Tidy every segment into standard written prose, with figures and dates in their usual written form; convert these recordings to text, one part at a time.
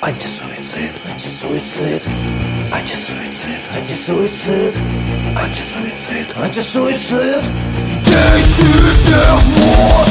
Антисуицид, антисуицид, антисуицид, антисуицид, антисуицид, антисуицид. Вбей себе в мозг.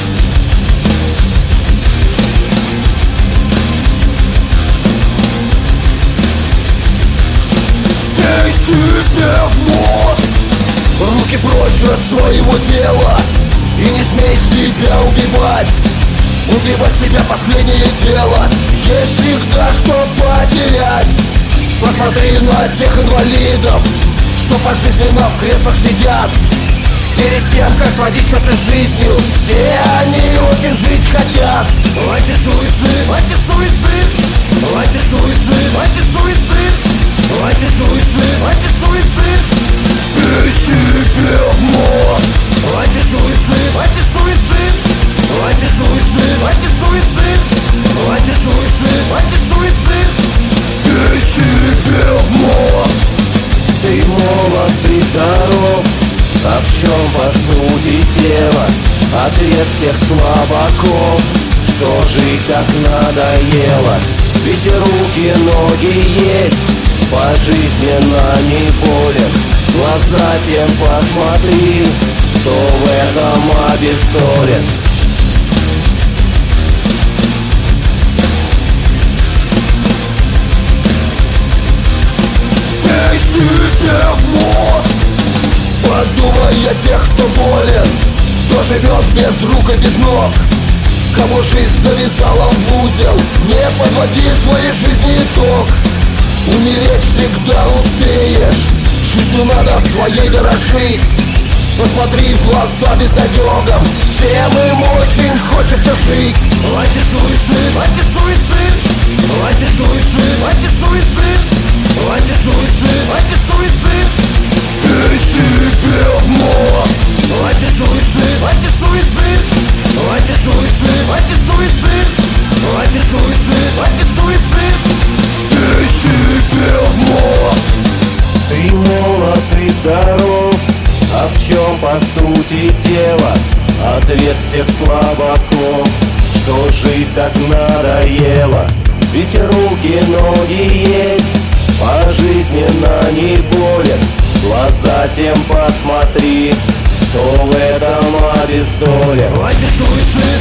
Вбей себе в мозг. Руки прочь от своего тела и не смей себя убивать. Убивать себя последнее дело. Есть всегда что потерять. Посмотри на тех инвалидов, что пожизненно в креслах сидят. Перед тем, как сводить счеты с жизнью, все они очень жить хотят. Антисуицид, антисуицид, антисуицид, антисуицид, антисуицид, антисуицид. Бей себе в мозг. Антисуицид, антисуицид, антисуицид, антисуицид, антисуицид, антисуицид. Бей себе в мозг. Ты молод, ты здоров, а в чем по сути дело? Ответ всех слабаков, что жить так надоело. Ведь руки, ноги есть, пожизненно не болен. Глаза тем посмотри, кто в этом обездолен. Бей себе в мозг. Подумай о тех, кто болен, кто живет без рук и без ног, кого жизнь завязала в узел. Не подводи в своей жизни итог. Умереть всегда успеешь, жизнью надо своей дорожить. Посмотри в глаза безнадегам, всем им очень хочется жить. Антисуицид, антисуицид, антисуицид, антисуицид, антисуицид, антисуицид. Бей себе в мозг. Антисуицид, антисуицид, антисуицид, антисуицид, антисуицид, антисуицид. Бей себе в мозг. Ты молод, ты здоров, а в чем по сути дело? Ответ всех слабаков, что жить так надоело. Ведь руки, ноги есть, пожизненно не болен. Глаза тем посмотри, кто в этом обездолен. Антисуицид.